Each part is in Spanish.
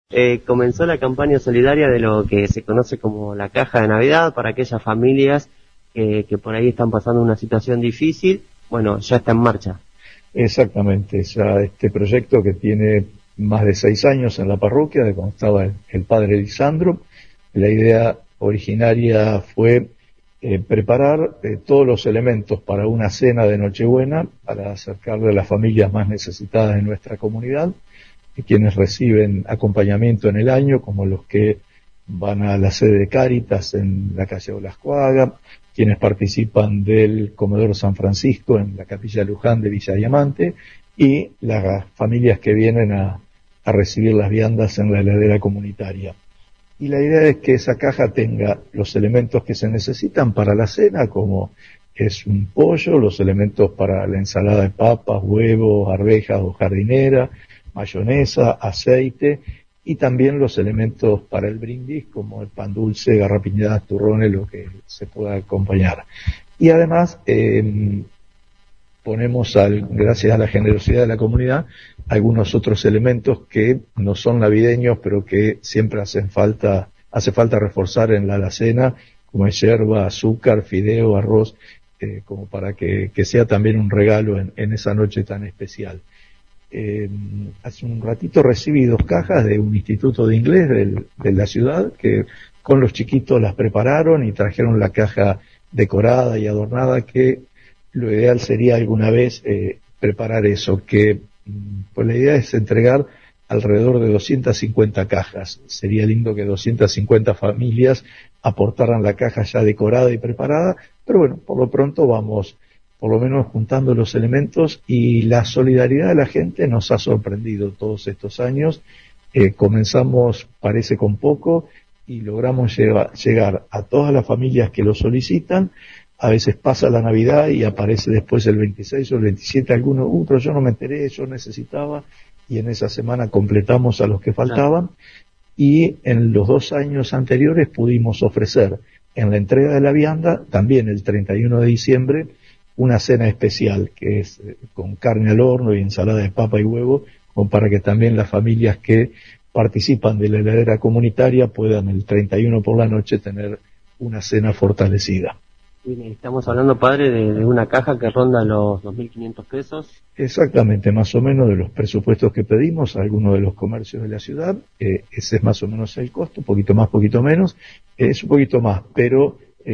Comenzó la campaña solidaria de lo que se conoce como la caja de Navidad para aquellas familias que por ahí están pasando una situación difícil. Bueno, ya está en marcha. Exactamente, ya este proyecto que tiene más de 6 años en la parroquia, de cuando estaba el padre Lisandro. La idea originaria fue preparar todos los elementos para una cena de Nochebuena, para acercarle a las familias más necesitadas de nuestra comunidad, y quienes reciben acompañamiento en el año, como los que van a la sede de Cáritas en la calle Olascuaga, quienes participan del Comedor San Francisco en la Capilla Luján de Villa Diamante, y las familias que vienen a recibir las viandas en la heladera comunitaria. Y la idea es que esa caja tenga los elementos que se necesitan para la cena, como es un pollo, los elementos para la ensalada de papas, huevos, arvejas o jardinera, mayonesa, aceite, y también los elementos para el brindis, como el pan dulce, garrapiñadas, turrones, lo que se pueda acompañar. Y además, ponemos, gracias a la generosidad de la comunidad, algunos otros elementos que no son navideños, pero que siempre hace falta reforzar en la alacena, como es yerba, azúcar, fideo, arroz, como para que sea también un regalo en esa noche tan especial. Hace un ratito recibí 2 cajas de un instituto de inglés de la ciudad, que con los chiquitos las prepararon y trajeron la caja decorada y adornada, que lo ideal sería alguna vez preparar eso, que pues la idea es entregar alrededor de 250 cajas. Sería lindo que 250 familias aportaran la caja ya decorada y preparada, pero bueno, por lo pronto vamos por lo menos juntando los elementos, y la solidaridad de la gente nos ha sorprendido todos estos años. Comenzamos, parece, con poco, y logramos llegar a todas las familias que lo solicitan. A veces pasa la Navidad y aparece después el 26 o el 27 alguno, pero yo no me enteré, yo necesitaba, y en esa semana completamos a los que faltaban. Y en los 2 años anteriores pudimos ofrecer en la entrega de la vianda, también el 31 de diciembre, una cena especial, que es con carne al horno y ensalada de papa y huevo, como para que también las familias que participan de la heladera comunitaria puedan el 31 por la noche tener una cena fortalecida. Estamos hablando, padre, de una caja que ronda los 2.500 pesos. Exactamente, más o menos de los presupuestos que pedimos a algunos de los comercios de la ciudad. Ese es más o menos el costo, un poquito más, poquito menos. Es un poquito más, pero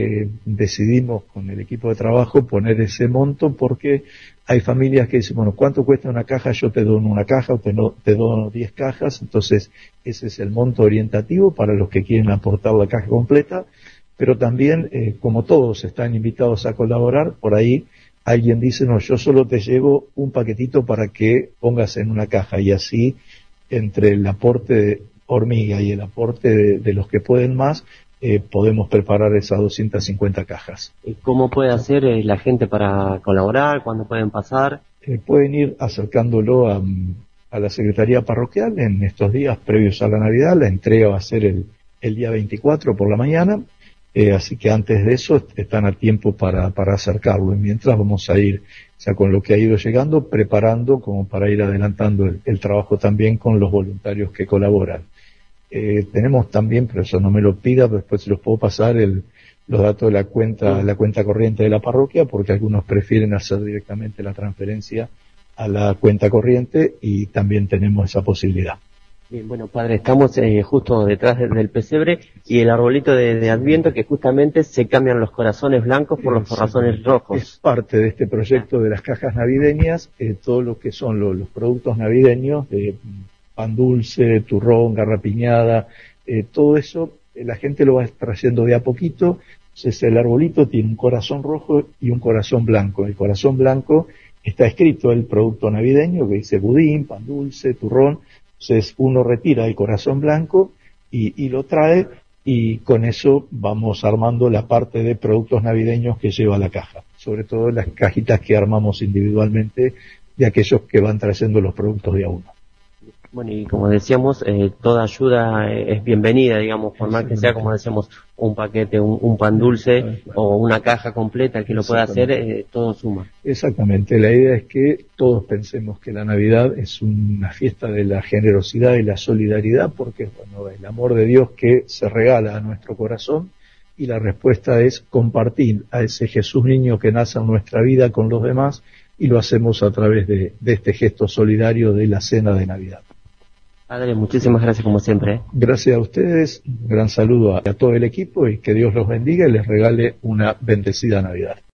decidimos con el equipo de trabajo poner ese monto, porque hay familias que dicen, bueno, ¿cuánto cuesta una caja? Yo te dono una caja o te dono 10 cajas. Entonces ese es el monto orientativo para los que quieren aportar la caja completa. Pero también, como todos están invitados a colaborar, por ahí alguien dice, no, yo solo te llevo un paquetito para que pongas en una caja, y así, entre el aporte de hormiga y el aporte de los que pueden más, podemos preparar esas 250 cajas. ¿Cómo puede hacer la gente para colaborar? ¿Cuándo pueden pasar? Pueden ir acercándolo a la Secretaría Parroquial en estos días previos a la Navidad. La entrega va a ser el día 24 por la mañana. Así que antes de eso están a tiempo para acercarlo, y mientras vamos a ir, ya con lo que ha ido llegando, preparando como para ir adelantando el trabajo también con los voluntarios que colaboran. Tenemos también, pero eso no me lo pida, pero después se los puedo pasar los datos de la cuenta corriente de la parroquia, porque algunos prefieren hacer directamente la transferencia a la cuenta corriente, y también tenemos esa posibilidad. Bien, bueno, padre, estamos justo detrás del pesebre y el arbolito de Adviento, que justamente se cambian los corazones blancos por los corazones rojos. Es parte de este proyecto de las cajas navideñas, todo lo que son los productos navideños, de pan dulce, turrón, garrapiñada, todo eso, la gente lo va trayendo de a poquito. Entonces el arbolito tiene un corazón rojo y un corazón blanco. El corazón blanco está escrito el producto navideño, que dice budín, pan dulce, turrón. Entonces uno retira el corazón blanco y lo trae, y con eso vamos armando la parte de productos navideños que lleva la caja, sobre todo las cajitas que armamos individualmente de aquellos que van trayendo los productos de a uno. Bueno, y como decíamos, toda ayuda es bienvenida, digamos, por más que sea, como decíamos, un paquete, un pan dulce o una caja completa, el que lo pueda hacer, todo suma. Exactamente, la idea es que todos pensemos que la Navidad es una fiesta de la generosidad y la solidaridad, porque bueno, el amor de Dios que se regala a nuestro corazón, y la respuesta es compartir a ese Jesús niño que nace en nuestra vida con los demás, y lo hacemos a través de este gesto solidario de la cena de Navidad. Padre, muchísimas gracias como siempre. Gracias a ustedes, un gran saludo a todo el equipo y que Dios los bendiga y les regale una bendecida Navidad.